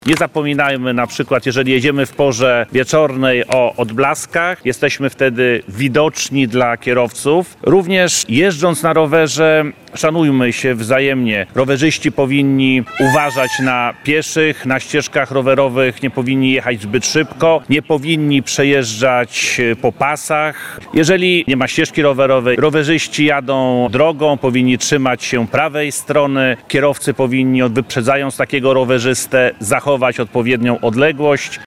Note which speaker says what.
Speaker 1: Nie zapominajmy na przykład, jeżeli jedziemy w porze wieczornej, o odblaskach. Jesteśmy wtedy widoczni dla kierowców. Również jeżdżąc na rowerze, szanujmy się wzajemnie. Rowerzyści powinni uważać na pieszych, na ścieżkach rowerowych nie powinni jechać zbyt szybko, nie powinni przejeżdżać po pasach. Jeżeli nie ma ścieżki rowerowej, rowerzyści jadą drogą, powinni trzymać się prawej strony. Kierowcy powinni, wyprzedzając takiego rowerzystę, zachować odpowiednią odległość.